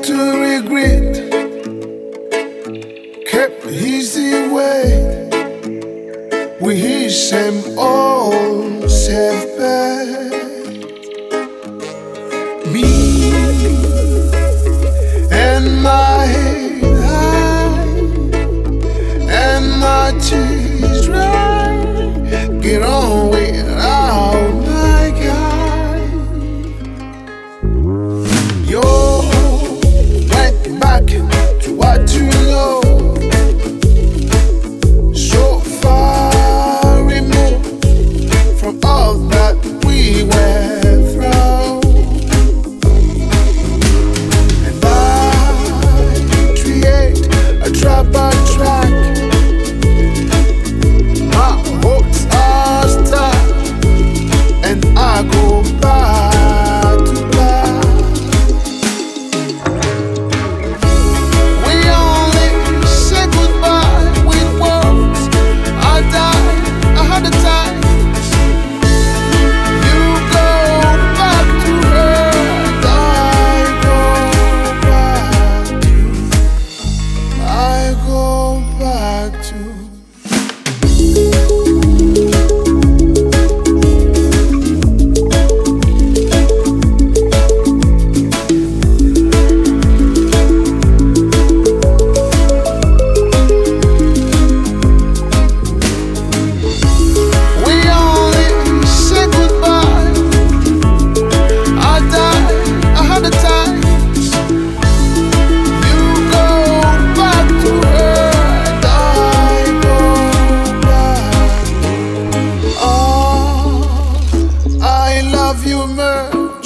to regret. Kept easy way. We hear same old safe bet. Me and my high and my tears dry. Get on without my guy. You're right back to what you know. So far removed from all that we went through. And I create a track. My hopes are stuck, and I go back to black. We only say goodbye with words. I die 100 times. You go back to her, and I go back to. We only say goodbye. I die 100 times. You go back to her, and I go back. Oh, I love you much.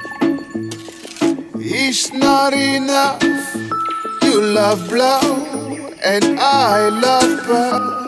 It's not enough. You love blow, and I love burn.